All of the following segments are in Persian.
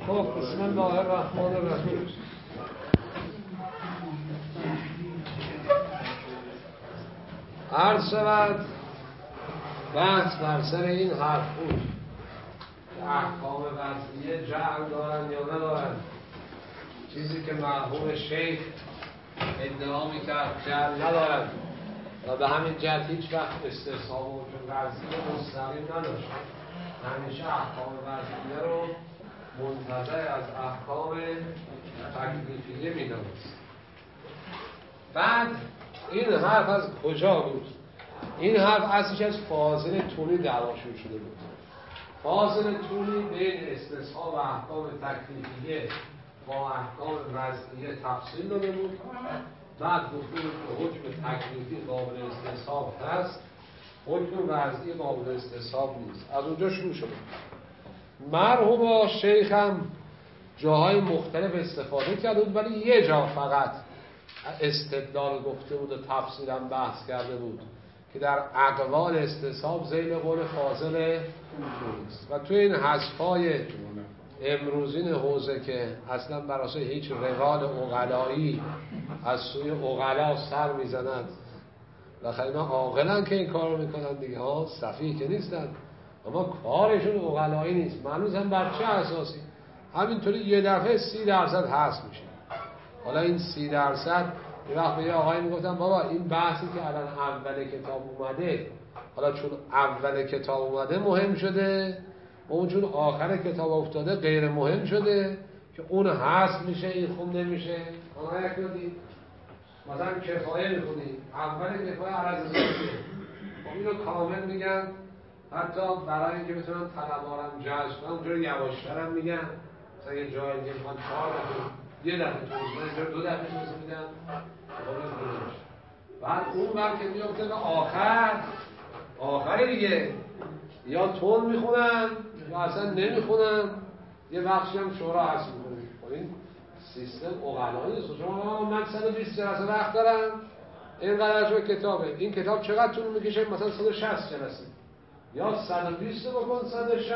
خب بسم الله الرحمن الرحیم. عرض شود بحث بر سر این حرف بود که احکام وضعیه جعل دارن یا ندارن. چیزی که مرحوم شیخ ادعا میکرد جعل ندارن و به همین جهت هیچ وقت استثنا و وضعیه مستقیم نداشت. همیشه احکام وضعیه رو منتظر از احکام تکلیفیه میدانست. بعد این حرف از کجا بود؟ این حرف اصلش از فاضل تونی دعواشون شده بود. فاضل تونی بین استثنا و احکام تکلیفیه با احکام وضعیه تفصیل داده بود. بعد گفته بود که حکم تکلیفی قابل استصحاب هست، حکم وضعی قابل استصحاب نیست. از اونجا شروع شده. مرحوم شیخ هم جاهای مختلف استفاده کرده بود، ولی یه جا فقط استدلال گفته بود و تفصیلا بحث کرده بود که در اقوال استصحاب ذیل قول فاضل نیست. و توی این حذف‌های امروزین حوزه که اصلا برای هیچ روال عقلایی از سوی عقلا سر میزنند و خیلی عاقلن که این کار رو میکنن دیگه، ها سفیه که نیستن، اما کارشون عقلایی نیست. معنوزم بر چه اساسی؟ همینطوری یه دفعه 30% هست میشه. حالا این 30% یه وقت به یه آقایی میگفتن بابا این بحثی که الان اول کتاب اومده، حالا چون اول کتاب اومده مهم شده، اون چون آخر کتاب افتاده غیر مهم شده که اون هست میشه این خونده میشه. آنها یک دید مثلا کفایه میخونی، اول کفایه عرض زاده خب اینو کامل میگن، حتی برای اینکه بتونن طلبارم جذب کنن اونجا یواشتر هم میگن. مثلا یه جایی که میخوان 4 دفعه یه دفعه توضیح اینجا 2 دفعه توضیح میدن. بعد اون بر که میفته به آخر دیگه یا تون میخونن یا اصلا نمیخونن، یه بخشی هم شورا هست میکنن. خب این سیستم عقلایی نیست. شما من 120 جلسه وقت دارم، اینقدر جو کتابه، این کتاب چقدر طول میکشه؟ مثلا 160 جلسه، یا 120 بکن 160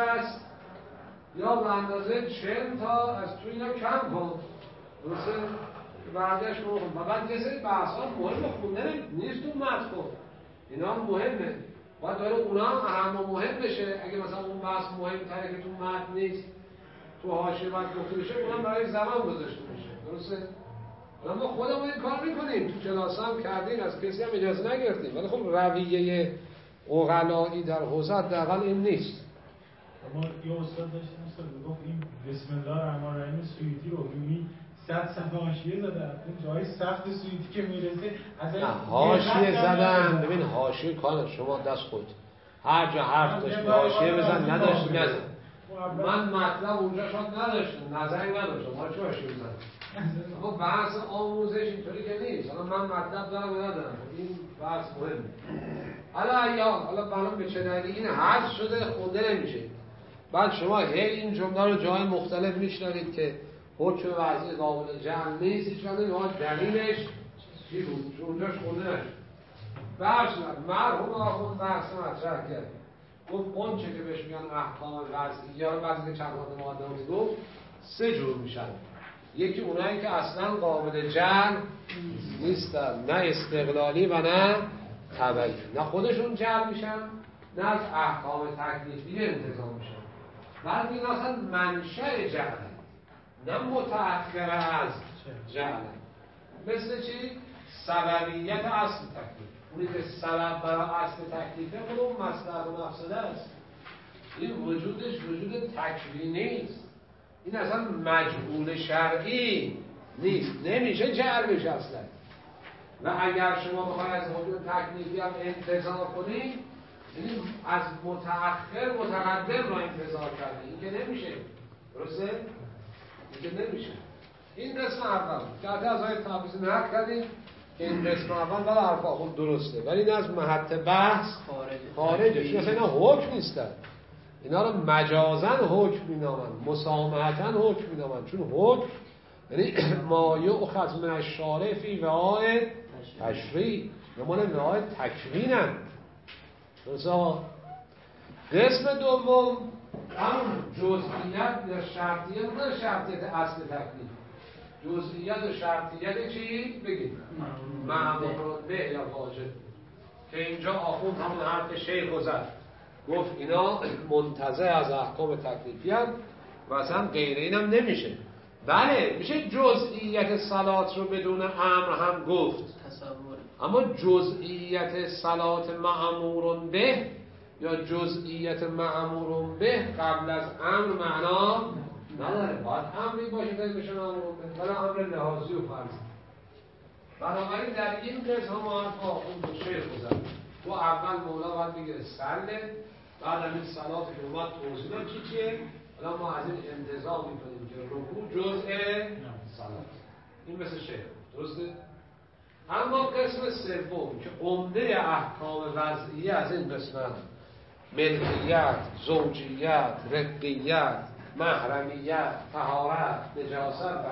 یا به اندازه 40 تا از توی اینا کم کن. درسته؟ بعدش رو و بعد یه سری بحث‌ها مهم خوندن نیست تو متن، اینا هم مهمه، باید داره اونا هم اهم و مهم بشه. اگه مثلا اون بحث مهم‌تره که تو متن نیست، تو حاشیه باید گفته بشه، اونم برای زمان گذاشته بشه. درسته؟ ما خودمون این کار میکنیم، تو جلسه هم کردیم، از کسی هم اجازه نگرفتیم، ولی خب رویه عقلایی در حوزه حداقل این نیست. اما یه استاد داشتیم میگفت این بسم الله الرحمن الرحیم سویتی رو رومی 100 صفحه حاشیه زدن. اون جای سخت سویتی که میرسه از این حاشیه زدن. ببین حاشیه کار شما دست خود، هر جا حرف داشت حاشیه بزن، نداشت نزن. من مطلب اونجا شاید نداشتم، نظری نداشتم، ما چه حاشیه بزن؟ اما بحث آموزش اینطوری که نیست. حالا من مطلب دارم یا ندارم، این بحث مهمه. حالا برام به چه دلیلی این حذف شده خونده نمیشه. بعد شما این جمله رو جای مختلف میشنوید که حکم وضعی قابل جمع نیست، هیچ وقت نمی‌دونید دلیلش چی بود، چون اونجاش خونده نشد. بحث مرحوم آخوند بحث مطرح کرد، گفت اون چه که بهش میگن احکام وضعی یا بعضی که چند وقت مقدمه گفت 3 جور میشن. یکی اونایی که اصلا قابل جمع نیستن، نه استقلالی و نه تبعی، نه خودشون جمع میشن نه از احکام تکلیفی انتظام میشن، بلکه این اصلا منشأ جمعه، نه متأخر از جمعه. مثل چی؟ سببیت اصل تکلیف. اونی که سبب برای اصل تکلیفه خود اون مصلحت و مفسده است. این وجودش وجود تکوینی نیست، این اصلا مجهول شرعی نیست، نمیشه جعل بشه اصلا. و اگر شما بخواید از وجود تکلیفی هم انتظار کنید، یعنی از متأخر متقدم را انتظار کردید، این که نمیشه. درسته؟ این که نمیشه. این قسم اول که از های تبریزی نقل کردیم که این قسم اول بلا حرف آخون درسته، ولی این از محط بحث خارجه. چون اصلا اینا حکم نیستن، اینا رو مجازن حکم مینامن، مسامحتن حکم مینامن. چون حکم یعنی ما یؤخذ من الشارع فی وعاء تشریع، نمونه وعاء تکوینن. درسته؟ قسم دوم همون جزئیت یا شرطیت نه شرطیت اصل تکلیف، جزئیت و شرطیت چی؟ بگید مأمور به یا واجب. که اینجا آخوند همون حرف شیخ رو زد، گفت اینا منتزع از احکام تکلیفی هست و اصلا غیر اینم نمیشه. بله میشه جزئیت صلات رو بدون امر هم گفت، اما جزئیت صلات مأمور به یا جزئیت مأمور به قبل از امر معنا نداره. باید امری باشه که بشه مأمور به، ولی امر لحاظی و فرضی. بنابراین در این قسم ما حرف آخوند شیخ بزن، تو اول مولا باید بگیره سله، بعد همین صلات که اومد توضیح داد چیه، الان ما از این انتظار میکنیم که رکوع جزء صلات. این مثل شیخ درسته؟ اما قسم سوم که عمده احکام وضعی از این قسمت، ملکیت، زوجیت، رقیت، محرمیت، طهارت، نجاست و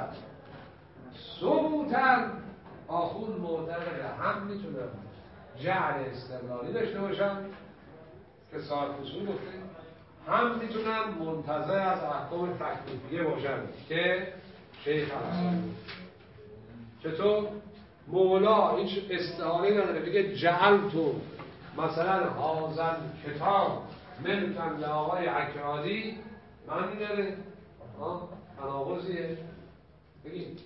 ثبوتاً آخوند معتقد هم میتونه جعل استقلالی داشته باشن که صاحب اصول گفته، هم میتونن منتزع از احکام تکلیفیه باشن که شیخ هم. چطور؟ مولا هیچ استعاره نداره بگه جعل تو مثلا حاضر کتاب ملکن لآقای عکرادی، معنی داره؟ تناقضیه؟ بگید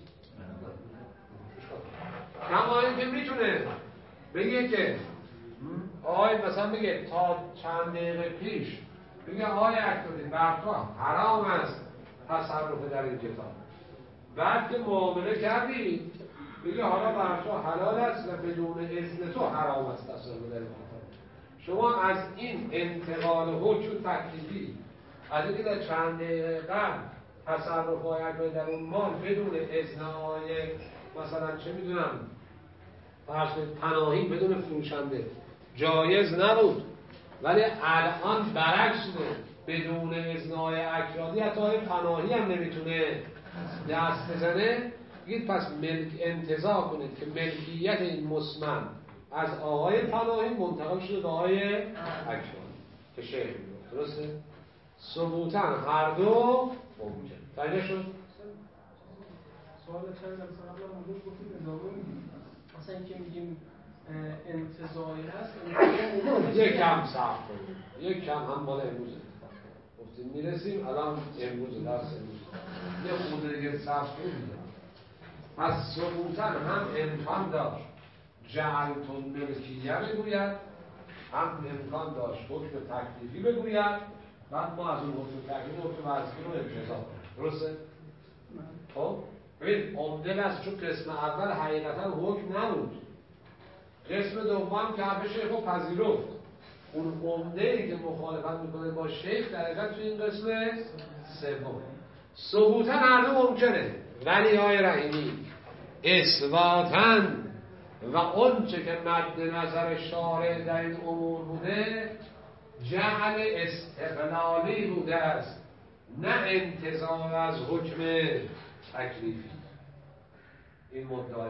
کما اینکه میتونه بگه که آقای مثلا بگه تا چند دقیقه پیش بگه آقای عکرادی بر تو حرام است تصرف در این کتاب، بعد که معامله کردی بگه حالا بر تو حلال است و بدون اذن تو حرام است تصرف در این کتاب. شما از این انتقال حکم تکلیفی از اینکه در چند دقیقه قبل تصرف های در اون مال بدون اذن های مثلا چه میدونم فرض پناهی بدون فروشنده جایز نبود، ولی الان برعکس شده، بدون اذن های عکرادی حتی های پناهی هم نمیتونه دست بزنه. بگید پس انتزاع کنید که ملکیت این مسمن از آقای پناهی منتقل شده به آقای عکرادی که شیخ میگفت. درسته؟ ثبوتاً هر دو ممکن. فهمیده شد؟ سوال چند مثلا قبل موضوع گفتید ادامه میدیم، مثلا اینکه میگیم انتزاعی هست یک کم صبر کنیم، یک کم هم مال امروز گفتیم میرسیم الان امروز درس امروز یه خود دیگه صبر کنیم. پس ثبوتاً هم امکان داشت جعلتون ملکیه بگوید، هم امکان داشت حکم تکلیفی بگوید، بعد ما از اون حکم تکلیفی حکم وضعی رو انتزاع کنیم. درسته؟ خب ببین عمده است، چون قسم اول حقیقتا حکم نبود، قسم دوم که حرف شیخ رو پذیرفت، اون عمده‌ای که مخالفت میکنه با شیخ در حقیقت تو این قسم سوم. ثبوتاً هر دو ممکنه، ولی آقای رحیمی اثباتاً و اونچه که مد نظر شارع در این امور بوده جعل استقلالی بوده است، نه انتزاع از حکم تکلیفی. این مدعای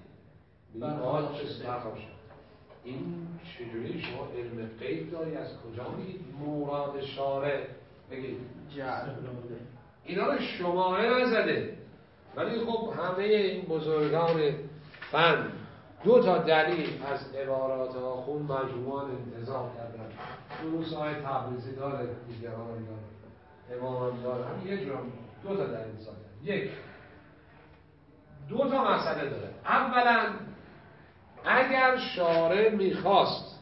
این چجوری شما علم غیب داری؟ از کجا میگید مراد شارع؟ بگید اینا رو شماره نزده، ولی خب همه این بزرگان فن دو تا دلیل از عبارات آخوند مجموعان انتزاع کردن. دروس های تبریزی داره، دیگران داره، امام هم داره، هم یه جور دو تا دلیل ساختن. یک دو تا مسئله داره. اولا اگر شارع میخواست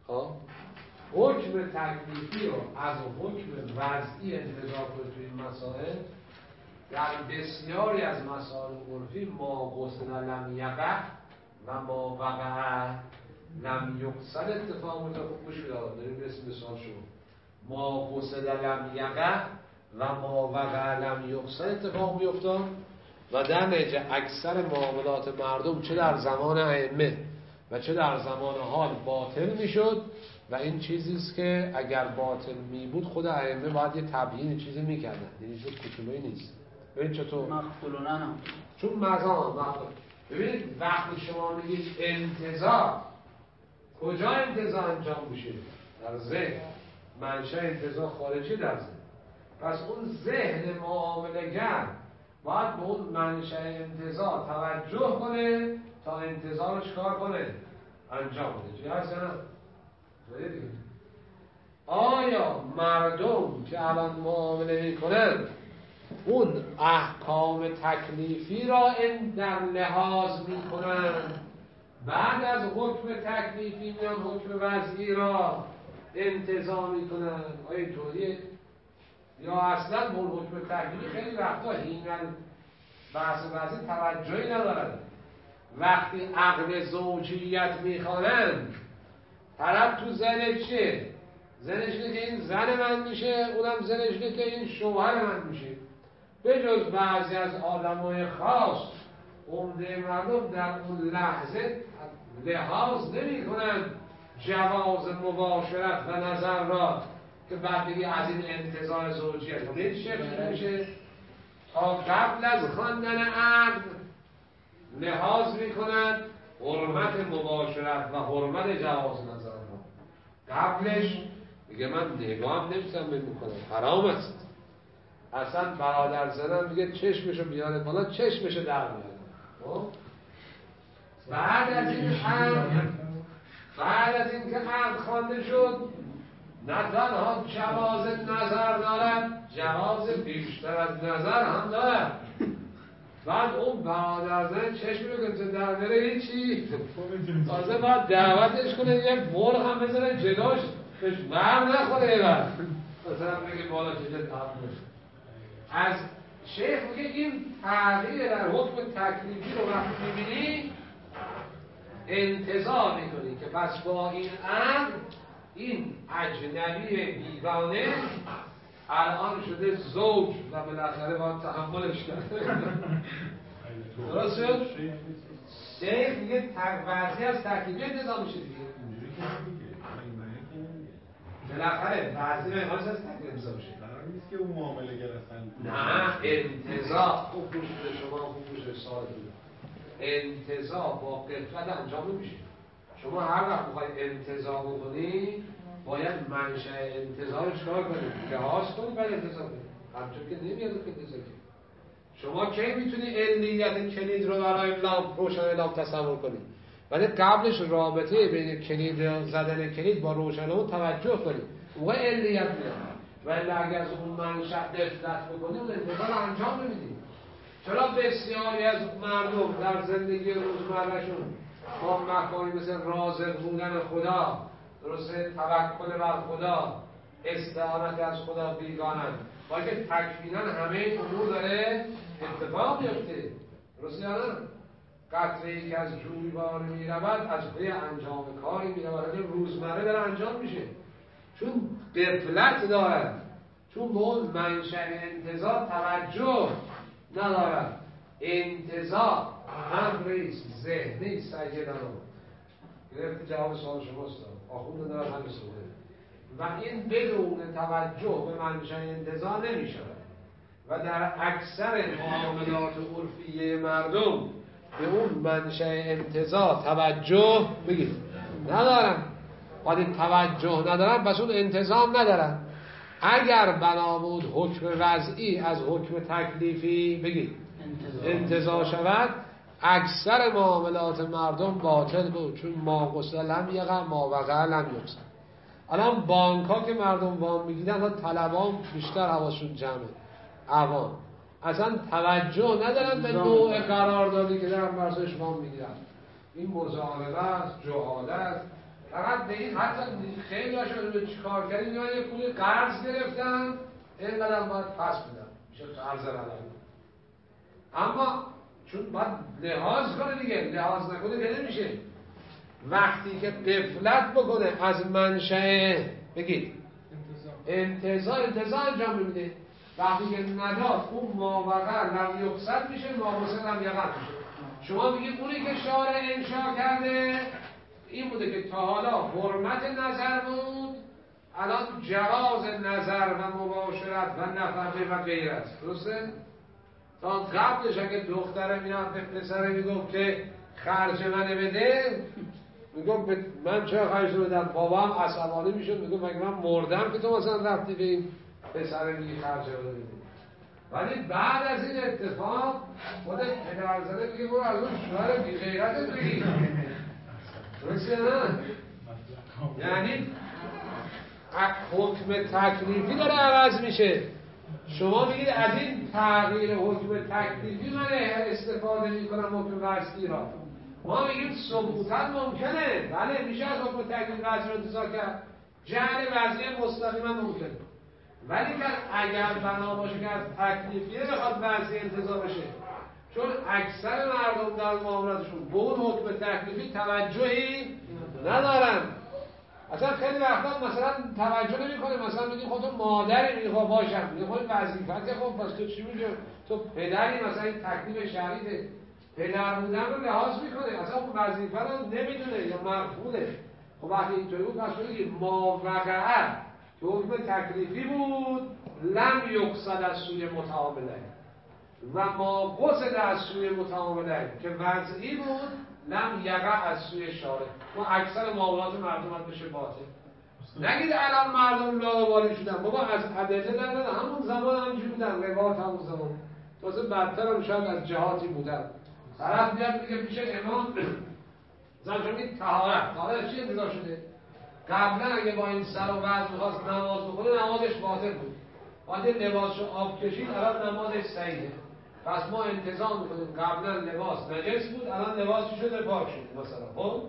حکم تکلیفی رو از حکم وضعی انتزاع کنه توی این مسائل، در بسیاری از مسائل عرفی ما غسل لم یقع و ما وقع لم یغسل اتفاق متفق گوش بدارم داریم رسیم مثال شما ما غسل لم یقع و ما وقع لم یغسل اتفاق میافتاد و در نتیجه اکثر معاملات مردم چه در زمان ائمه و چه در زمان حال باطل میشد و این چیزی است که اگر باطل می بود خود ائمه باید یه تبیین چیزی میکردن، یعنی چیز کوچولویی نیست. ببین چطور مقبولانه چون مقبول. ببینید وقتی شما میگید انتزاع، کجا انتزاع انجام میشه؟ در ذهن. منشأ انتزاع خارجی در ذهن. پس اون ذهن معامله‌گر باید به اون منشأ انتزاع توجه کنه تا انتزاع رو چکار کنه؟ انجام بده. چی هست یا نه؟ آیا مردم که الان معامله میکنن اون احکام تکلیفی را در لحاظ میکنن، بعد از حکم تکلیفی میان حکم وضعی را انتزاع میکنن؟ آیا اینطوریه؟ یا اصلا به حکم تکلیفی خیلی وقتا هینن بحث وضعی توجهی ندارن؟ وقتی عقد زوجیت میخوانند طرف تو ذهنش چیه؟ ذهنش اینه که این زن من میشه، اونم ذهنش اینه که این شوهر من میشه. به جز بعضی از آدمای خاص عمده مردم در اون لحظه لحاظ نمی کنند جواز مباشرت و نظر را که بعد بگی از این انتزاع زوجیت این چه میشه؟ تا قبل از خواندن عقد لحاظ می کنند حرمت مباشرت و حرمت جواز نظر را. قبلش میگه من نگاه نمیتونم میکنم، حرام است. اصلا برادر زنم میگه چشمشو بیاره بالا، چشمشو در میاره. بعد از این که عقد خوانده شد نه تنها جواز نظر دارد، جواز بیشتر از نظر هم دارد. بعد اون برادر زن چشمی رو که در میاره هیچی، تازه باید دعوتش کنه یک مرغ هم بزنه جلوش بهش بر نخوره ایوان مثلا بگه بالا چجا تحمل. از شیخ میگه این تغییر در حکم تکلیفی رو وقتی میبینی انتزاع میکنی که پس با این امر این اجنبی بیگانه الان شده زوج و بالاخره باید تحملش کرد. درست شد؟ شیخ میگه وضعی از تکلیفی انتزاع میشه دیگه. بالاخره بعضی مقاس از تکلیف انتزاع میشه. قرار نیست که اون معامله گر اصلا نه انتزاع خوب گوش بده شما، خوب گوش سوال بده. انتزاع با قفلت انجام نمیشه. شما هر وقت میخواید انتزاع بکنی باید منشأ انتزاع رو چکار کنید؟ لحاظ کنید بعد انتزاع کنید. همچون که نمیاد که انتزاع کنید. شما کی میتونی علیت کلید رو برای لامپ روشن لامپ تصور کنید؟ ولی قبلش رابطه بین کلید زدن کلید با روشن لامپ توجه کنید. اون علیت میاد. ولی اگر از اون منشأ غفلت بکنید اون انتزاع رو انجام نمیدید. چرا بسیاری از مردم در زندگی روزمرهشون با مفاهیم مثل رازق بودن خدا، درسته، توکل بر خدا، استعانت از خدا بیگانند، با که تکمیلا همه امور داره اتفاق میفته، درسته یا نه؟ قطره‌ای که از جویبار میرود از پی انجام کاری میرود، روزمره داره انجام میشه، چون غفلت دارد، چون به اون منشأ انتزاع توجه ندارد. انتزاع امریست ذهنی سیدانو گرفت جواب سوال شماست. آخوند دارد همه سوال و این بدون توجه به منشأ انتزاع نمی شود و در اکثر معاملات عرفی مردم به اون منشأ انتزاع توجه بگید ندارن. وقتی توجه ندارن پس اون انتزاع ندارن. اگر بنا بود حکم وضعی از حکم تکلیفی بگید انتزاع شود اکثر معاملات مردم باطل بود، چون ما قصد لم یقع ما وقع لم یقصد. الان بانک ها که مردم وام میگیدن طلبان بیشتر حواسشون جمعه، عوام اصلا توجه ندارن به نوع قراردادی که دارن برسش وام میگیرن. این مزاربه است، جهاله است. فقط به این حتی خیلی هاشون به چیکار کردن یا یه پول قرض گرفتن اینقدر باید پس بدن، میشه قرض علمی. اما چون باید لحاظ کنه دیگه، لحاظ نکنه که نمیشه. وقتی که غفلت بکنه از منشأ بگید انتزاع انجام میده. وقتی که نداد اون ماوقع لم یقصد میشه، ماوقع لم یقع میشه. شما میگید اونی که شارع انشاء کرده این بوده که تا حالا حرمت نظر بود، الان جواز نظر و مباشرت و نفقه و غیره است. درسته؟ تا قبلش اگه دختره میاد به پسره میگفت که خرج منه بده، میگفت من چه خرج بدم، بابا هم عصبانی میشد، میگفت مگه من مردم که تو مثلا رفتی به این پسر میگی خرجه بده. ولی بعد از این اتفاق خود پدرزاده میگه برو از اون شوهر بی غیرتت بگیر. درسته نه؟ یعنی حکم تکلیفی داره عوض میشه. شما میگید از این تغییر حکم تکلیفی من استفاده میکنم حکم وضعی را. ما میگیم ثبوتاً ممکنه، بله میشه از حکم تکلیفی وضعی را انتزاع کرد، جعل وضعی مستقیما ممکنه. ولی اگر بنا باشه که از تکلیفیه بخواد وضعی انتزاع بشه، چون اکثر مردم در معاملاتشون به اون حکم تکلیفی توجهی ندارن. اصلا خیلی وقتا مثلا توجه نمی‌کنه، مثلا میگیم خب تو مادری، میگه خب باشم، میگه خب وظیفته، خب پس تو چی میگی؟ تو پدری، مثلا این تکلیف شرعیه، پدر بودن رو لحاظ میکنه، اصلا اون وظیفه رو نمیدونه یا مغفوله. خب وقتی اینطوری بود پس بگیم ما وقعه که حکم تکلیفی بود لم یقصد از سوی متعامله و ما قصد از سوی متعامله که وضعی بود لم یقع از سوی شارع. ما اکثر معاملات مردم هم بشه باطل. نگید الان مردم لاابالی شدن، بابا از ادله در همون زمان همینجوری بودن، روایات همون زمان تازه بدتر هم شاید از جهاتی بودن. طرف بیاد میگه پیش امام زن میگه طهارت چی انتظار شده؟ قبلا اگه با این سر و وضع میخواست نماز بخونه نمازش باطل بود، بعد لباسشو آب کشید الان نمازش صحیحه. پس ما انتظار میکنیم قبلا لباس نجس بود الان لباسش شده پاک شده مثلا. خب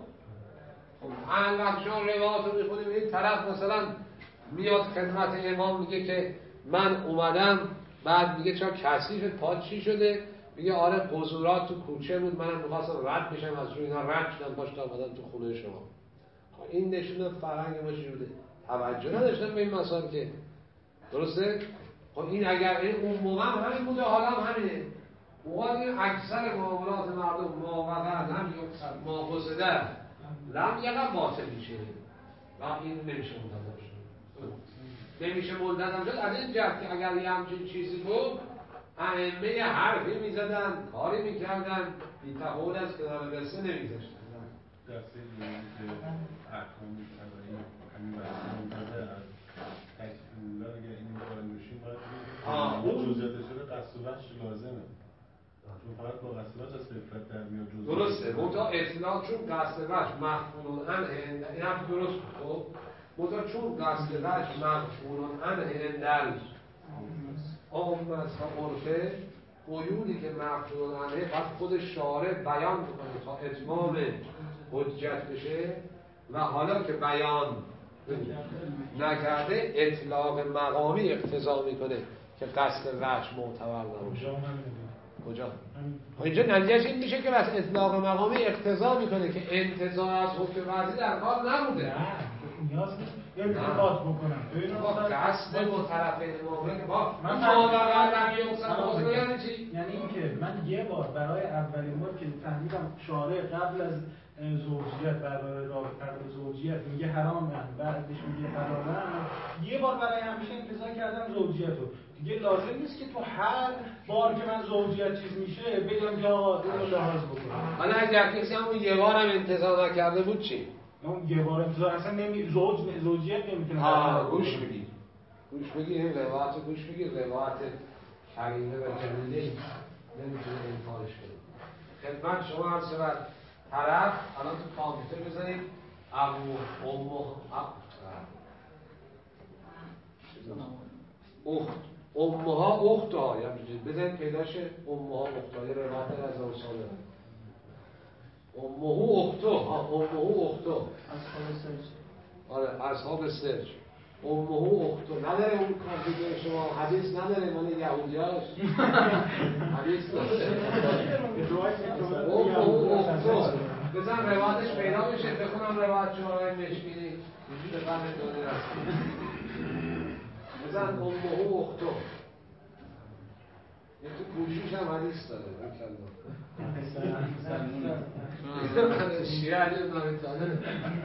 الان وقت شما روایات رو میخونیم این طرف مثلا میاد خدمت امام میگه که من اومدم، بعد میگه چرا کثیف پات چی شده؟ میگه آره قذورات تو کوچه بود منم میخواستم رد بشم از روی اینا رد شدم پاشتم اومدم تو خونه شما. این نشونه فرهنگ ما چی بوده؟ توجه نداشتن به این مسائل که درسته؟ خب این اگر این اون موقع همین بوده حالا هم همینه. موقع این اکثر معاملات مردم موقع هم یکسر ما قصده لم یقع باطل میشه و این نمیشه ملتزم شد. نمیشه ملتزم شد از این جهت که اگر یه همچین چیزی بود ائمه حرفی میزدن کاری میکردن بی تقول از کنار قصه نمیذاشتن. دسته که احکام شرعی همین بحث منتظر از تکلیف اگر این وارد بشیم باید جزئیاتش رو قصد و وجه لازمه، چون فقط با قصد و وجه از فکرت در میاد جزئیات. درسته منتها اطلاق چون قصد و وجه مخفول عنه این هم درست بود. منتها چون قصد و وجه مخفول عنه اندل عام از عرفه قیودی که مخفول عنه باید خود شارع بیان بکنه تا اتمام حجت بشه و حالا که بیان نکرده اطلاق مقامی اقتضا میکنه که قصد وجه معتبر نباشه. کجا؟ اینجا نتیجهش این میشه که بس اطلاق مقامی اقتضا میکنه که انتزاع از حکم وضعی در کار نبوده. نیاز نیست یه انتقاد بکنم با قصد با طرفین معامله با من واقعا یعنی چی؟ یعنی اینکه من یه بار برای اولین بار که فهمیدم شارع قبل از زوجیت برای رابطه قبل زوجیت میگه حرامه بعدش میگه حرامه، یه بار برای همیشه انتزاع کردم زوجیت رو دیگه لازم نیست که تو هر بار که من زوجیت چیز میشه بگم که آقا اینو لحاظ بکنم. حالا اگر کسی همون یه بار هم انتزاع نکرده بود چی؟ اون یه بار انتظار اصلا زوجیت نمیتونه. گوش بگی این روایت رو گوش بگی، روایت کریمه و جمیله نمیتونه انکارش کنه. خدمت شما هم سبت طرف الان تو کامپیوتر بزنید امها اختها یا بزنید پیداشه امها اختها یه روایت از اون ساله امهو اختو آره اصحاب سرج امهو اختو نداره اون کامپیوتر شما حدیث نداره مال یهودیاش حدیث نداره امهو اختو بزن روایتش پیدا میشه بخونم روایت شما رو مشکینی اینجوری به قرن داده رسید بزن امهو اختو یه تو گوشیش هم حدیث داره شیعه علی ابن طالب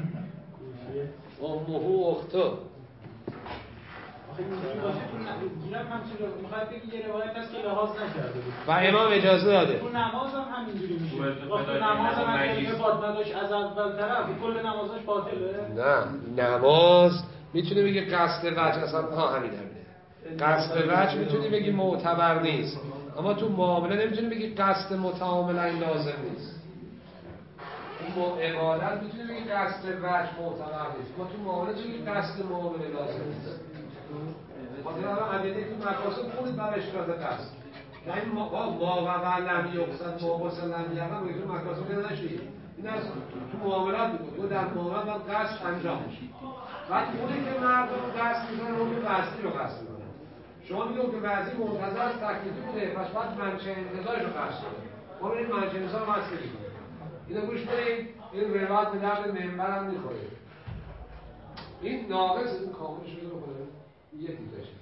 امهو اختو آخه اینجوری باشه تو گیرم همچین رو میخواد بگی یه روایت هست که لحاظ نکرده بود و امام اجازه داده تو نماز هم همینجوری میشه وقتی نماز هم اگه فاطمه داشت از اول طرف کل نمازش باطله؟ نه نماز میتونه بگه قصد وجه اصلا همینه قصد وجه میتونی بگی معتبر نیست، اما تو معامله نمیتونی بگی قصد متعاملا لازم نیست. تو عبادت میتونی بگی قصد وجه معتبر نیست، اما تو معامله چون قصد معامله لازم نیست. مثلا الان ادله تو مقاصد خودت بر اشتراط قصد، یعنی ما و لم یقصد ما واسه لم یقصد میگه تو مقاصد نشی. این از تو معاملات میگه تو در معاملات باید قصد انجام بشی. بعد خودی که مردم قصد میکنن اون که وضعی رو قصد میکنن. شما میگه که وضعی منتظر از تکلیفی بوده، پس باید منشأ انتظارش رو قصد کنه. ما بریم منشأ انتظار رو قصد میکنیم. اینو گوش کنید، این روایت به درد منبر هم میخوره. این ناقص، این کاملش رو بکنه یکی بشه.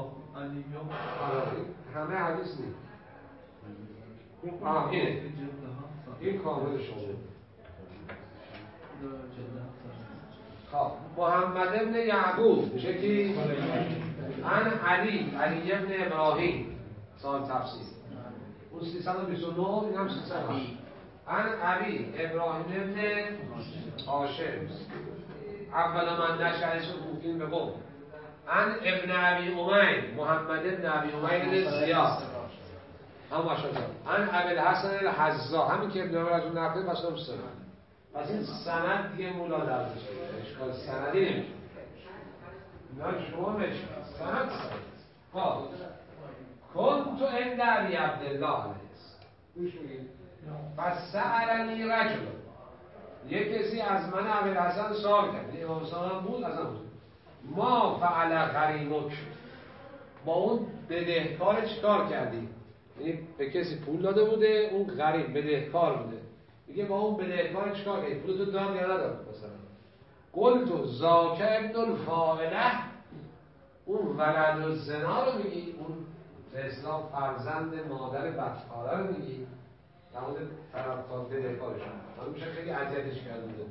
همه حدیث نیست. اینه. این کامل شما. خب محمد ابن یعقوب میشه کی؟ عن علی ابن ابراهیم سال تفسیر اون 329 این هم 300 عن علی ابراهیم ابن هاشم اول من نشأش کوفین به قوم عن ابن ابی امیر محمد ابن ابی امیر زیاد هم ماشاءالله عن ابی الحسن الحزا همین که ابن عمر از اون نقله پس هم سند. پس این سند دیگه مولا درزش اشکال سندی نمیشه. نه شما میشه سند خب کن تو عند علی عبدالله علیه گوش میگید پس سألنی رجل یک کسی از من ابی الحسن سوال کرد امام حسین بود از اون ما فعل غریمک با اون بدهکار چیکار کردی؟ یعنی به کسی پول داده بوده اون غریب بدهکار بوده میگه با اون بدهکار چیکار کردی؟ پولتو داد یا نداد مثلا قلت ذاک ابن الفاعله اون ولد الزنا رو میگی اون به اصطلاح فرزند مادر بدکاره رو میگی در مورد طرفدار بدهکارشون من میشه خیلی اذیتش کرده بوده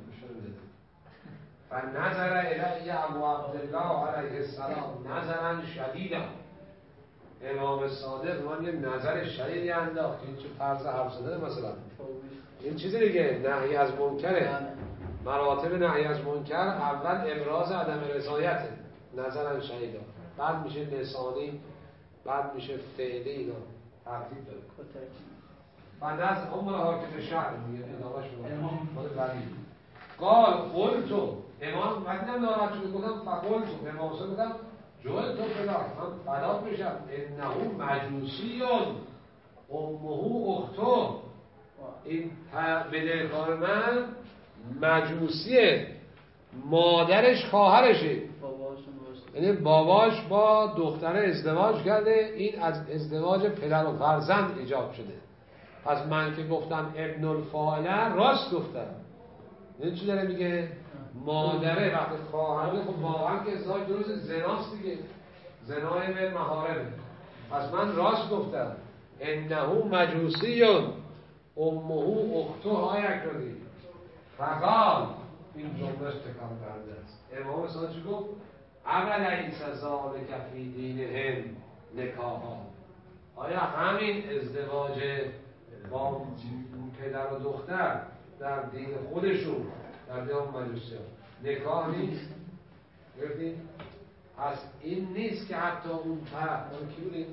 فنظر الی ابو عبدالله علیه السلام نظرا شدیدا امام صادق من یه نظر شدیدی انداخت این چه طرز حرف زدن مثلا این چیزی دیگه نهی از منکره مراتب نهی از منکر اول ابراز عدم رضایته نظرا شدیدا بعد میشه لسانی بعد میشه فعلی اینا ترتیب داره فنظر اون حاکم شهر میگه ادامه شما مال ولی قال قلتو امام وقتی هم ناراحت شده گفتم فقلتو امام حسین گفتم جوه تو فلا من فدات میشم انهو مجوسیون امهو اختو این بدهکار من مجوسیه مادرش خواهرشه یعنی باباش با دختره ازدواج کرده این از ازدواج پدر و فرزند ایجاب شده پس من که گفتم ابن الفاعله راست گفتم این چی داره میگه مادره وقتی خواهره خب واقعا که ازدواج درست زناست دیگه زنای به محارمه پس من راست گفتم انهو مجوسیون امهو اختو های اکرادی فقال این جملهش تکان برده است امام صادق چی گفت اول این سزال کفی دینهم نکاها آیا همین ازدواج با پدر و دختر در دین خودشون در دین مجوسی نکاح نیست گرفتید؟ پس این نیست که حتی اون طرف کی بودید؟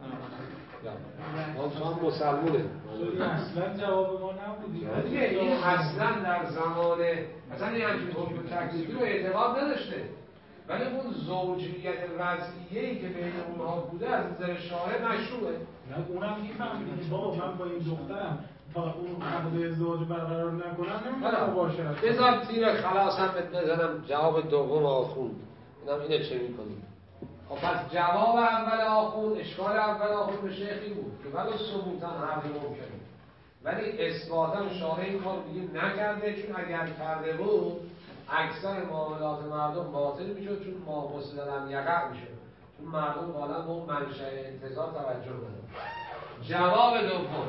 ما هم مسلمونه اصلا جواب ما نبودیم این اصلا در زمان اصلا این همچین حکم تکلیفی رو اعتقاد نداشته ولی اون زوجیت وضعیه‌ای که بین اونها بوده از نظر شارع مشروعه نه اونم میفهمید بابا من با این دخترم تا اون عقد ازدواج برقرار نکنم نمیدونم مباشرت بذار تیر خلاص هم بزنم جواب دوم آخون اینه چه میکنیم خب پس جواب اول آخون اشکال اول آخون به شیخی بود که ولی ثبوتاً حرفی ممکنه ولی اثباتاً شارع این کار بگیم نکرده چون اگر کرده بود اکثر معاملات مردم باطل میشد چون ما مسلم یقع میشد چون مردم غالبا به اون منشأ انتظار توجه کنند جواب دوم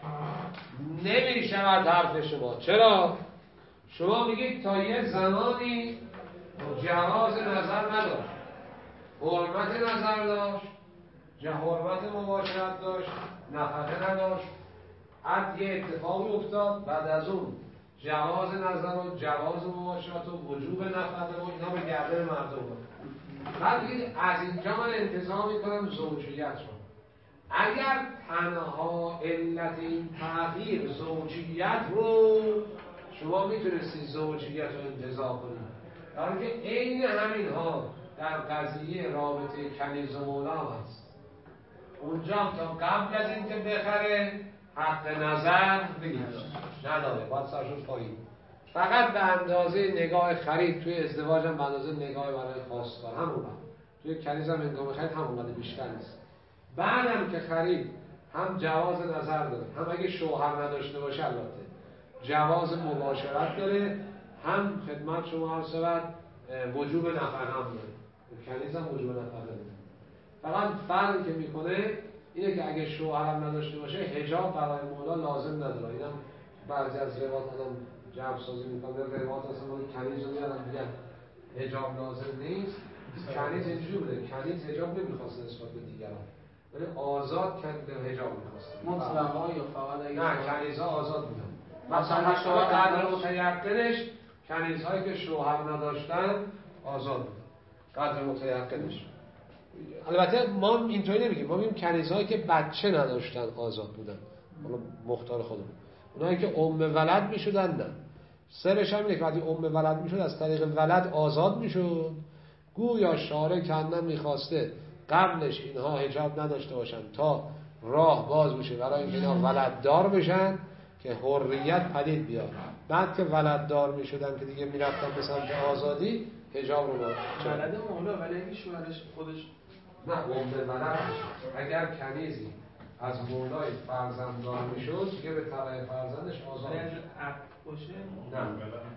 نمیشود حرف شما چرا؟ شما میگید تا یه زمانی جواز نظر نداشت حرمت نظر داشت حرمت مباشرت داشت نفقه نداشت حد یه اتفاقی افتاد بعد از اون جواز نظر و جواز مباشرت و وجوب نفقه و اینا به گردن مردم بود بعد از اینجا من انتظار میکنم زوجیت رو. اگر تنها علت این تغییر زوجیت رو، شما میتونستید زوجیت رو انتزاع کنید، در حالی که عین همین ها در قضیه رابطه کنیز و مولا هست. اونجا تا قبل از اینکه بخره حق نظر بگید نداره، باید سرشون پایین. فقط به اندازه نگاه خرید توی ازدواج هم به اندازه نگاه برای خواستگار همون هم. توی کنیز هم هنگام خرید همون بیشتر نیست. بعدم که خرید هم جواز نظر داره، هم اگه شوهر نداشته باشه البته جواز مباشرت داره، هم خدمت شما عرض شود وجوب نفقه هم داره. کنیز هم وجوب نفقه داره. فقط فرقی که میکنه اینه که اگه شوهرم نداشته باشه حجاب برای مولا لازم نداره. اینم بعضی از روایات آدم جمع سازی میکنه، روایات اصلا کنیز رو میارن میگن حجاب لازم نیست. کنیز اینجوری بوده، کنیز حجاب نمیخواست نسبت به دیگران، ولی آزاد حجاب میخواست. مطلقا یا فقط اگه نه، کنیزها آزاد بودن. مثلا شما قدر متیقنش کنیزهایی که شوهر نداشتن آزاد بودن قدر متیقنش. البته ما اینطوری نمیگیم، ما میگیم کنیزهایی که بچه نداشتن آزاد بودن، حالا مختار خودمون. اونایی که ام ولد میشدن نه. سرش هم اینه که وقتی ام ولد میشد از طریق ولد آزاد میشد. گویا شارع کندن میخواسته قبلش اینها حجاب نداشته باشن تا راه باز بشه برای اینکه اینها ولددار بشن که حریت پدید بیاد. بعد که ولددار میشدن که دیگه میرفتن به سمت آزادی، حجاب رو ولد مولا، ولی اگه شوهرش خودش نه ام ولد. اگر کنیزی از مولای فرزنددار میشد دیگه به تبع فرزندش آزاد باشه. نه.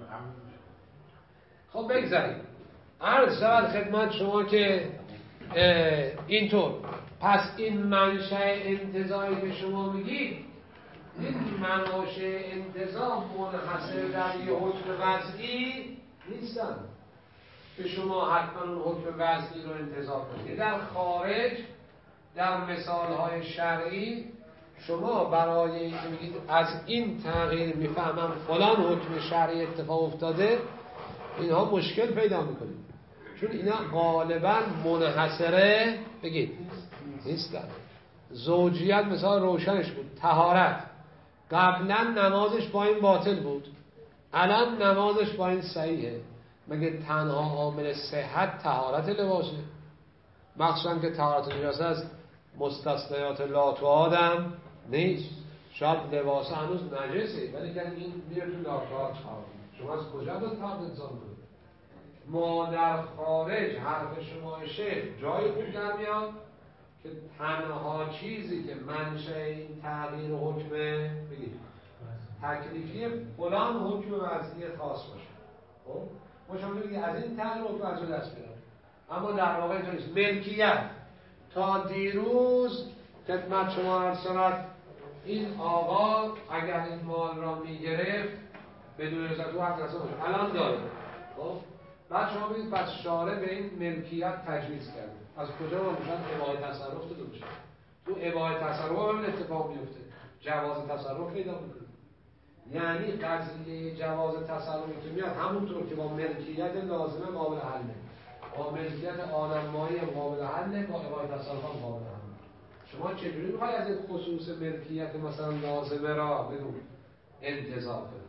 خب بگذاریم. عرض شود خدمت شما که اینطور پس این منشأ انتزاعی که شما میگید، این مناشأ انتزاع منحصر در یه حکم وضعی نیستن که شما حتما اون حکم وضعی رو انتزاع کنید. در خارج در مثالهای شرعی شما برای اینکه میگید از این تغییر میفهمم فلان حکم شرعی اتفاق افتاده، اینها مشکل پیدا میکنید، چون اینا غالبا منحصره بگید نیستن. زوجیت مثال روشنش بود. طهارت قبلا نمازش با این باطل بود، الان نمازش با این صحیحه. مگه تنها عامل صحت طهارت لباسه؟ مخصوصا که طهارت لباس از مستثنیات لاتواد هم نیست. شاید لباس هنوز نجسه ولی که این میره تو لاتواد طهارت. شما از کجا به طهارت انسان کنید؟ ما در خارج حرف شما شیخ جای خوب در میاد که تنها چیزی که منشأ این تغییر حکم بگید تکلیفی فلان حکم وضعی خاص باشه. خب ما شما بگید از این تغییر حکم وضعی دست میاد، اما در واقع اینطور نیست. ملکیت تا دیروز خدمت شما عرض شود این آقا اگر این مال را میگرفت بدون رضایت او حق رسا باشه، الان داره. خب بعد شما بگید پس شارع به این ملکیت تجویز کرده. از کجا ما میشن اباحه تصرف داده بشه؟ تو اباحه تصرف هم این اتفاق میفته، جواز تصرف پیدا میکنه. یعنی قضیه جواز تصرفی که میاد همونطور که با ملکیت لازمه قابل حله، با ملکیت آدمایی قابل حله، با اباحه تصرف هم قابل حله. شما چجوری میخواید از این خصوص ملکیت مثلا لازمه را بگو انتزاع کنید؟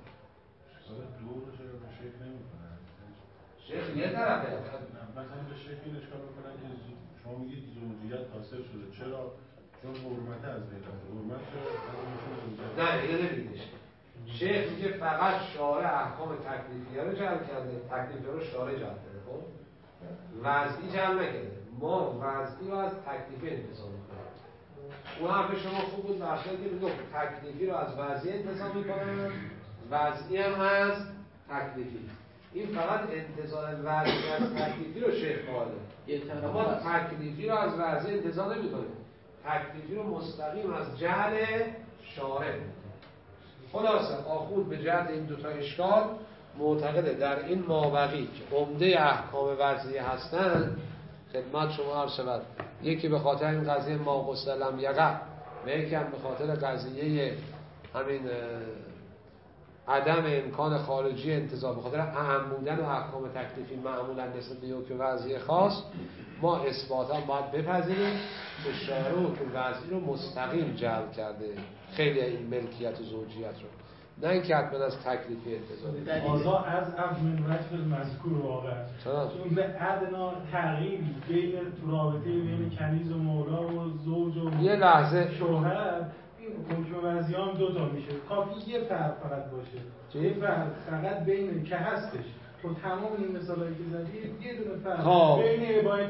شیخ یه طرفه مثلا به شکل اشکال میکنن که شما میگید زوجیت حاصل شده، چرا؟ چون حرمت از بین رفته. حرمت چرا؟ نه اینو نمیگه شیخ میگه فقط شارع احکام تکلیفیه رو جمع کرده، تکلیفیه رو شارع جمع کرده. خب وضعی جمع نکرده. ما وضعی رو از تکلیفی انتزاع میکنیم. اون حرف شما خوب بود برشد که بگو تکلیفی رو از وضعی انتزاع میکنن، وضعی هم از تکلیفی. این فقط انتزاع وضعی از تکلیفی رو شیخ قاله، اما تکلیفی رو از وضعی انتزاع نمی کنه. تکلیفی رو مستقیم از جهل شارع. خلاصه آخوند به جهت این دوتا اشکال معتقده در این مابقی که عمده احکام وضعی هستن خدمت شما عرض شود، یکی به خاطر این قضیه ما غسل لم یقع و یکی هم به خاطر قضیه همین عدم امکان خارجی انتزاع به خاطر اعم بودن و احکام تکلیفی معمولا نسبت به حکم وضعی خاص، ما اثباتا باید بپذیریم که شارع حکم وضعی رو مستقیم جعل کرده، خیلی این ملکیت و زوجیت رو، نه اینکه حتما از تکلیفی انتزاع. آزا از من وجه مذکور واقعا چون به ادنا تغییری بین تو رابطه بین کنیز و مولا و زوج و یه لحظه شوهر، این حکم وضعی هم دوتا میشه، کافی یه فرق فقط باشه، یه فرق فقط بین که هستش. تو تمام این مثالایی که زدی یه دونه فرق بین عبایت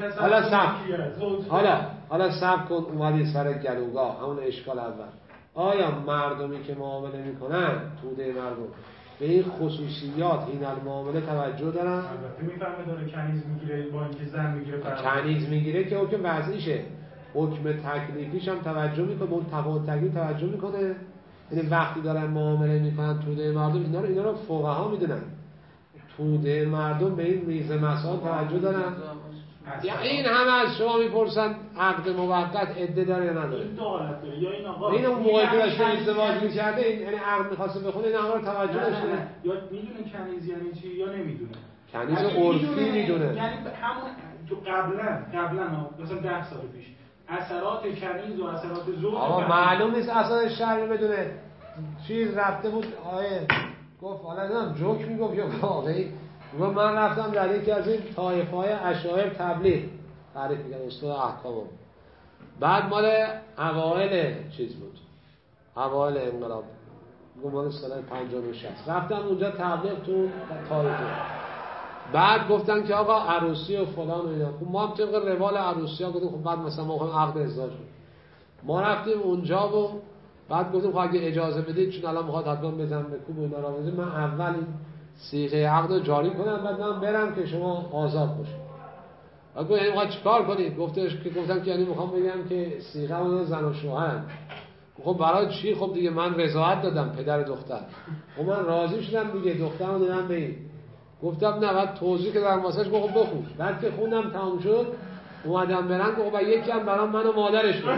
حالا صبر کن، اومدی سر گلوگاه، همون اشکال اول. آیا مردمی که معامله میکنن، توده مردم به این خصوصیات این المعامله توجه دارن؟ البته میفهمه داره کنیز میگیره با اینکه زن میگیره، کنیز میگیره که حکم وضعیشه، حکم تکلیفیش هم توجه میکنه، به اون تفاوت تکلیف توجه میکنه. یعنی وقتی دارن معامله میکنن توده مردم، اینا رو فقها میدونن، توده مردم به این ریز مسائل توجه دارن. یا این همه از شما میپرسن عقد موقت عده داره یا نداره؟ این دو حالت داره، یا این آقا این اون موقعی که داشته ازدواج میکرده، این یعنی عقد میخواسته بخونه، این همه رو توجه داشته؟ یا میدونه کنیز یعنی چی یا نمیدونه؟ کنیز عرفی میدونه، یعنی همون تو قبلا مثلا 10 سال پیش اثرات کنیز و اثرات زوج آقا معلوم نیست اصلا شرعی بدونه. چیز رفته بود آیه گفت، حالا نمیدونم جوک میگفت یا واقعی، میگفت من رفتم در یکی از این طایفه‌های اشاعره تبلیغ تعریف می‌کردم استاد احکامو، بعد مال اوایل چیز بود، اوایل انقلاب، مال سال 50 و 60 رفتم اونجا تبلیغ تو طایفه. بعد گفتن که آقا عروسی و فلان و اینا، خب ما هم طبق روال عروسی‌ها گفتیم خب بعد مثلا ما می‌خوایم عقد ازدواج کنیم. ما رفتیم اونجا و بعد گفتیم خب اگه اجازه بدید، چون الان می‌خواد حتما بزنم به کوب اینا را بزنیم، من اول این صیغه عقد رو جاری کنم بعد من برم که شما آزاد باشید. بعد گفتم یعنی می‌خواد چیکار کنید؟ گفتم که یعنی می‌خوام بگم که صیغه اون زن و شوهرن. خب برای چی؟ خب دیگه من رضایت دادم پدر دختر، خب من راضی شدم دیگه، دخترمو دادم به این. گفتم نه، بعد توضیح که در واسش گفت بخون. بعد که خوندم تمام شد اومدم برام گفت یکی هم برام من و مادرش بود.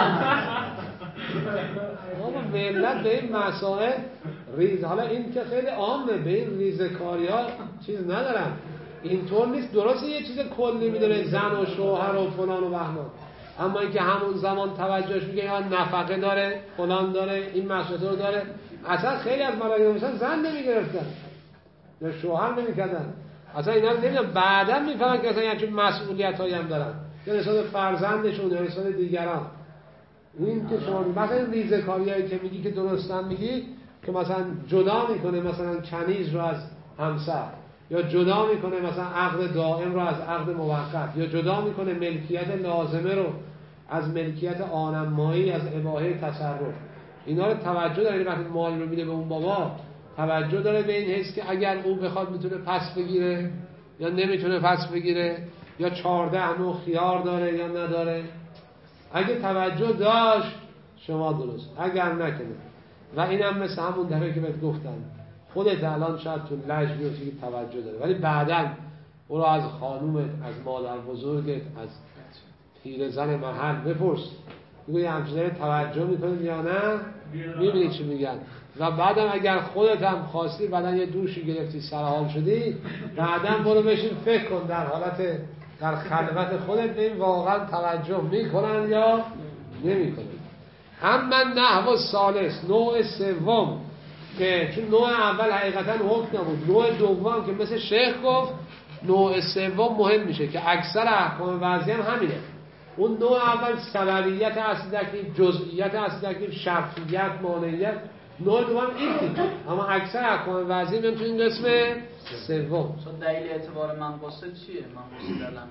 آقا ملت به این مسائل ریز، حالا این که خیلی عامه، به این ریزکاری‌ها چیز ندارن. اینطور نیست، درسته یه چیز کلی میدونه زن و شوهر و فلان و بهمان، اما اینکه همون زمان توجهش میگه یا نفقه داره، فلان داره، این مسئله رو داره. اصلا خیلی از مراجع مثلا زن نمیگرفتن یا شوهر نمیکردن، اصلا اینا رو نمیدونم، بعدا میفهمن که اصلا یه مسئولیتایی هم دارن، یا نسبت فرزندشون یا نسبت دیگران. این که شما مثلا ریزکاریایی که میگی که درستن میگی که مثلا جدا میکنه مثلا کنیز رو از همسر، یا جدا میکنه مثلا عقد دائم رو از عقد موقت، یا جدا میکنه ملکیت لازمه رو از ملکیت آنمایی، از اباحه تصرف. اینا رو توجه داره. وقتی مال رو میده به اون بابا توجه داره به این حس که اگر اون بخواد میتونه پس بگیره یا نمیتونه پس بگیره، یا 14 نوع خیار داره یا نداره. اگه توجه داشت شما درست، اگر نکنه. و اینم مثل همون دفعه که بهت گفتم، خودت الان شاید تو لج بیفتی که توجه داره، ولی بعداً او رو از خانومت، از مادر بزرگت، از پیرزن محل بپرس، بگو یه همچین داره توجه میکنید یا نه، میبینی چی میگن. و بعدم اگر خودت هم خواستی بعداً یه دوشی گرفتی سرحال شدی، بعداً برو بشین فکر کن در حالت در خلوت خودت ببین واقعا توجه میکنن یا نمیکنن. اما نحو ثالث، نوع سوم، که چون نوع اول حقیقتا حکم نبود، نوع دوم که مثل شیخ گفت نوع سوم مهم میشه که اکثر احکام وضعی هم همینه. اون نوع اول سببیت اصل تکلیف، جزئیت اصل تکلیف، شرطیت، مانعیت. نوع دوم این تیپ، اما اکثر احکام وضعی میان تو این قسم سوم. دلیل اعتبار منقصد چیه؟ منقصد دلم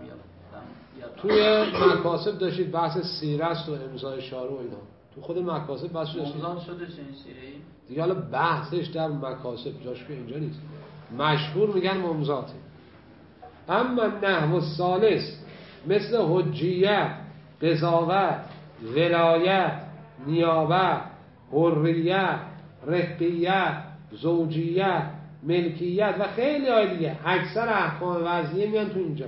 توی مکاسب داشتید بحث سیره است و امضای شارع و اینا، تو خود مکاسب بحث داشتید. موضوع شده چه این سیره‌ای؟ دیگه حالا بحثش در مکاسب جاش که اینجا نیست، مشهور میگن ممزاته. اما نحو الثالث مثل حجیت، قضاوت، ولایت، نیابت، حریت، رقیت، زوجیت، ملکیت و خیلی های دیگه، اکثر احکام وضعیه میان تو اینجا.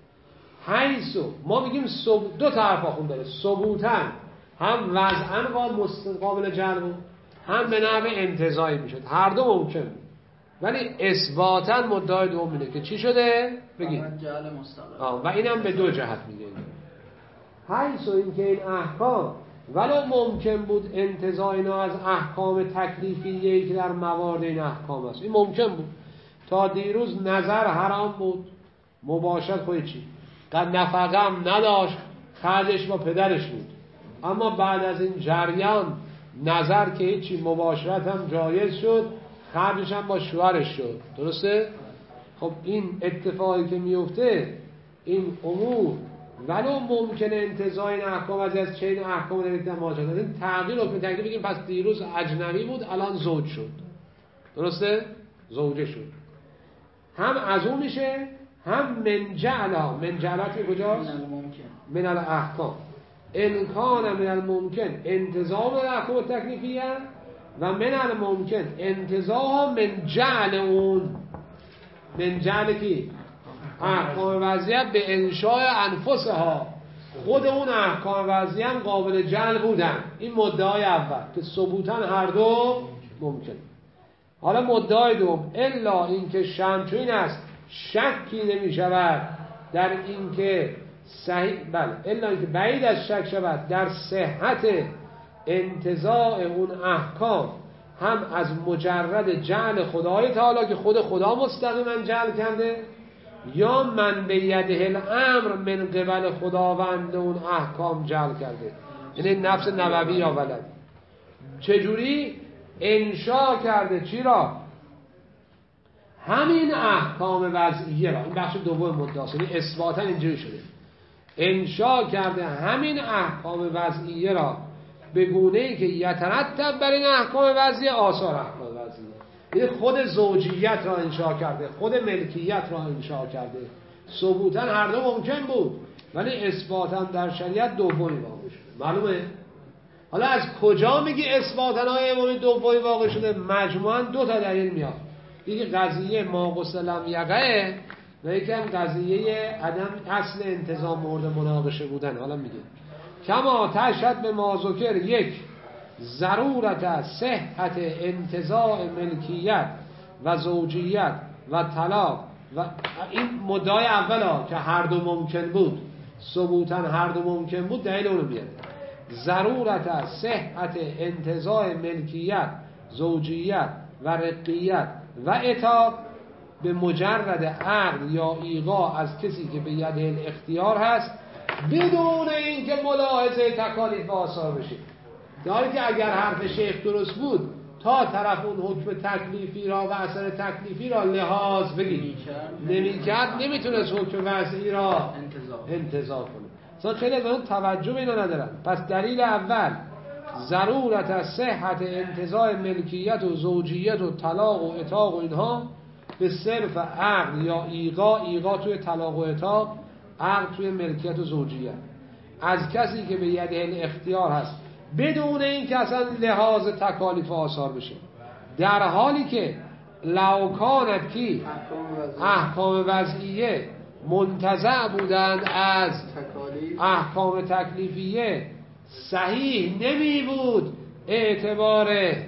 حیثو ما میگیم دو طرف آخون داره، ثبوتن هم وضعن قابل جلب، هم به نحو انتزاعی میشد. هر دو ممکن بود، ولی اثباتا مدعای دوم اینه که چی شده؟ بگید جعل مستقل. و اینم به دو جهت میگه. حیث این که این احکام ولو ممکن بود انتزاع اینا از احکام تکلیفیه که در موارد این احکام است، این ممکن بود. تا دیروز نظر حرام بود، مباشرت خود چی؟ قد نفقه هم نداشت، خرجش با پدرش بود. اما بعد از این جریان نظر که هیچی، مباشرت هم جایز شد، خرجش هم با شوهرش شد. درسته؟ خب این اتفاقی که میفته، این امور ولو ممکنه انتزاع این احکام از چین احکام در مواجهه است. این تغییر حکم تکلیف بگیم پس دیروز اجنبی بود الان زوج شد. درسته؟ زوجه شد. هم از اون میشه، هم من جعلا که کجاست؟ من الاحکام. امکان من الممکن انتزاع من الاحکام تکلیفیه و من الممکن انتزاع من جعل اون. من جعل کی؟ احکام وضعیت به انشاء انفسها، خود اون احکام وضعیت هم قابل جعل بودن. این مدعای اول که ثبوتاً هر دو ممکن. حالا مدعای دوم الا اینکه شمچو این است شکی نمی شود در اینکه صحیح، بله الا اینکه بعید از شک شود در صحت انتزاع اون احکام هم از مجرد جعل خدای تعالی که خود خدا مستقیما جعل کرده، یا من به یده الامر من قبل خداوند اون احکام جعل کرده. یعنی نفس نبوی یا ولد چجوری انشا کرده چی را؟ همین احکام وضعیه را. این بخش دوم مدعاست، یعنی اثباتا اینجوری شده انشا کرده همین احکام وضعیه را به گونه‌ای که یترتب بر این احکام وضعیه آثار احکام وضعیه. یعنی خود زوجیت را انشا کرده، خود ملکیت را انشا کرده. ثبوتا هر دو ممکن بود، ولی اثباتا در شریعت دومی واقع شده. معلومه؟ حالا از کجا میگی اثباتا های امامی دومی واقع شده؟ مجموعاً دو تا دلیل میاد. یکی قضیه ما غسلم یقه و یکی هم قضیه عدم اصل انتظام مورد مناقشه بودن. حالا میگه کما تشهد به ما ذکر، یک ضرورت صحت انتزاع ملکیت و زوجیت و طلاق و این مدعای اولا که هر دو ممکن بود، ثبوتا هر دو ممکن بود، دلیل اونو میاره. ضرورت صحت انتزاع ملکیت، زوجیت و رقیت و عتاق به مجرد عقد یا ایقاع از کسی که به ید اختیار هست بدون اینکه ملاحظه تکالیف و آثار بشه. داری که اگر حرف شیخ درست بود تا طرف اون حکم تکلیفی را و اثر تکلیفی را لحاظ بگیری نمی‌کرد، نمیتونست حکم وضعی را انتزاع کنه. اصلا خیلی از اون توجه به اینا ندارن. پس دلیل اول ضرورت از صحت انتزاع ملکیت و زوجیت و طلاق و عتاق و اینها به صرف عقد یا ایقاع توی طلاق و عتاق، عقد توی ملکیت و زوجیت از کسی که به ید اختیار هست بدون این که اصلا لحاظ تکالیف و آثار بشه. در حالی که لوکانت کی احکام وضعیه منتزع بودند از احکام تکلیفیه، صحیح نمی بود اعتبار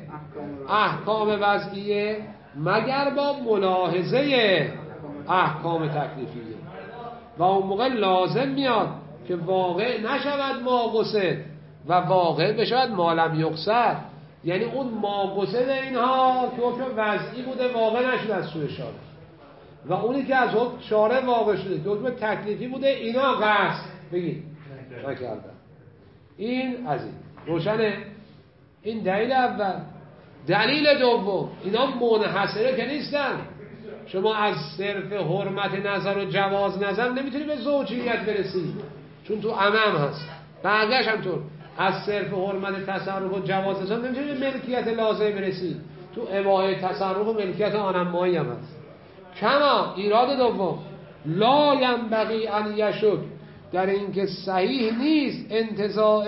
احکام وضعیه مگر با ملاحظه احکام تکلیفیه. و اون موقع لازم میاد که واقع نشود ماقصد و واقع بشود مالم یقصد. یعنی اون ماقصد اینها که حکم وضعی بوده واقع نشد از سوی شارع، و اونی که از حکم شارع واقع شده که حکم تکلیفی بوده اینا قصد بگید نکردن. این از این روشنه. این دلیل اول. دلیل دوم، اینا منحصره که نیستن. شما از صرف حرمت نظر و جواز نظر نمیتونی به زوجیت برسی چون تو عمم هست. بقیه‌اش هم طور. از صرف حرمت تصرف و جواز نظر نمیتونی به ملکیت لازم برسی، تو اباحه تصرف و ملکیت آنمایی هم هست. کما ایراد دوم لا ینبغی ان یشک، در اینکه صحیح نیست انتزاع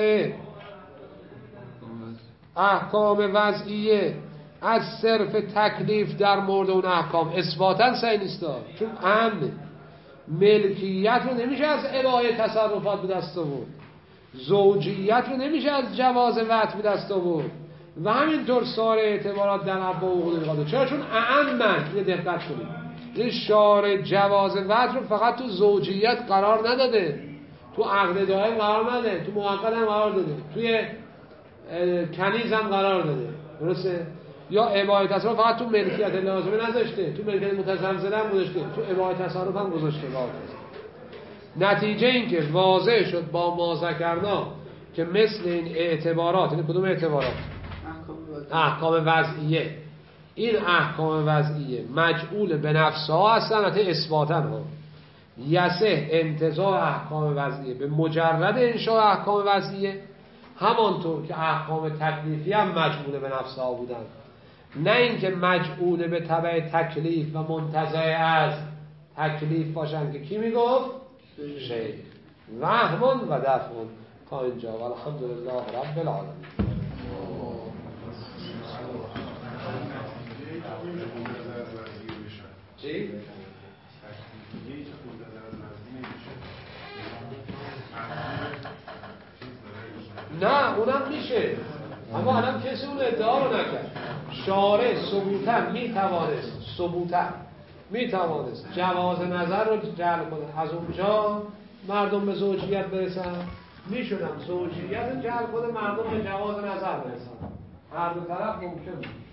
احکام وضعیه از صرف تکلیف در مورد اون احکام. اثباتا صحیح نیست چون امن ملکیت رو نمیشه از اباحه تصرفات به دست آورد، زوجیت رو نمیشه از جواز وطء به دست آورد، و همینطور سایر اعتبارات در ابواب حقوق القاضی. چرا؟ چون اعمن. اینو دقت کنید، این شارع جواز وجه رو فقط تو زوجیت قرار نداده، تو عقد دائم قرار نداده، تو موقت هم قرار داده، توی کنیز هم قرار داده، درسته؟ یا اباحه تصرف فقط تو ملکیت لازمه نذاشته، تو ملکیت متزلزله هم گذاشته، تو اباحه تصرف هم گذاشته. نتیجه این که واضح شد با ما ذکرنا که مثل این اعتبارات، این کدوم اعتبارات؟ احکام وضعیه. این احکام وضعیه مجعول به نفسها هستن، البته اثباتن ها. یسه انتزاع احکام وضعیه به مجرد انشاء احکام وضعیه، همانطور که احکام تکلیفی هم مجعول به نفسها بودن، نه اینکه مجعول به تبع تکلیف و منتزع از تکلیف باشن که کی میگفت؟ شیخ. وهمون و دفعون. تا اینجا و الحمدلله رب العالمین. چی؟ نه اونم میشه، اما الان کسی اون ادعا رو نکرد. شارع ثبوتاً میتوانست جواز نظر رو جعل کنه، از اونجا مردم به زوجیت برسن، میشدن زوجیت جعل کنه مردم به جواز نظر برسن، هر دو طرف ممکن بود.